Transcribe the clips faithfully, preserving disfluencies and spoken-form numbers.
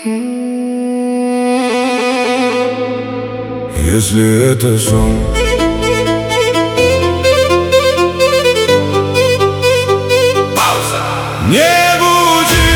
Если это сон, Пауза. не буди.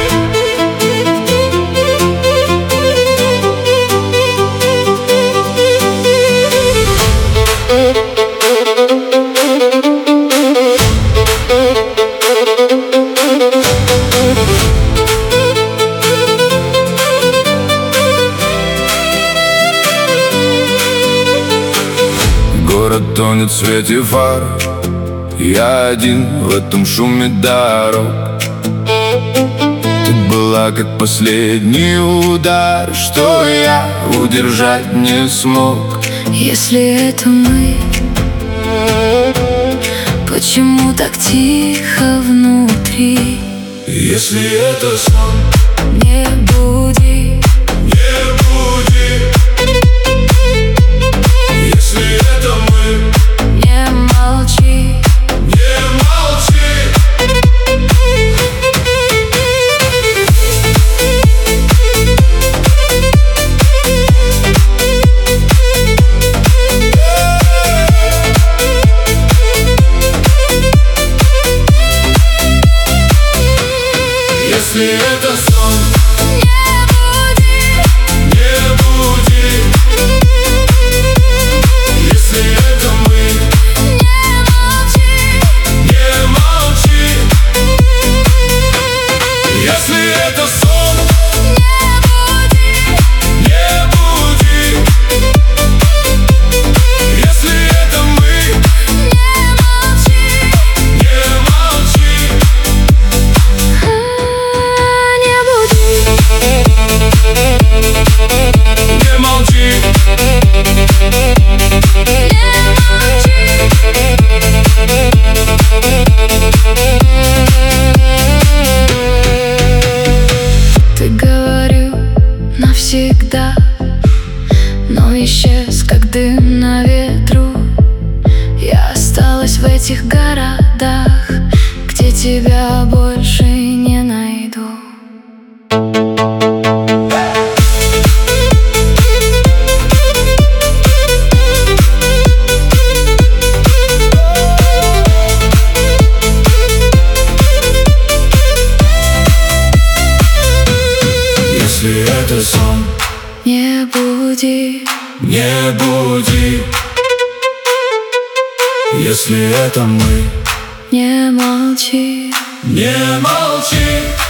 Город тонет в свете фар, я один в этом шуме дорог. Ты была как последний удар, что я удержать не смог. Если это мы, почему так тихо внутри? Если это сон, Не буди, не буди. Если это мы, не молчи. не молчи. Если это сон, Не буди, не буди. Если это мы, не молчи. не молчи. Если это сон, Не буди, не буди. Если это мы, не молчи. не молчи. А, не буди, Не молчи. Ты говорил навсегда, но исчез, как дым на ветру. Я осталась в этих городах, где тебя больше не найду. Если это сон, Не буди, не буди. Если это мы, не молчи. не молчи.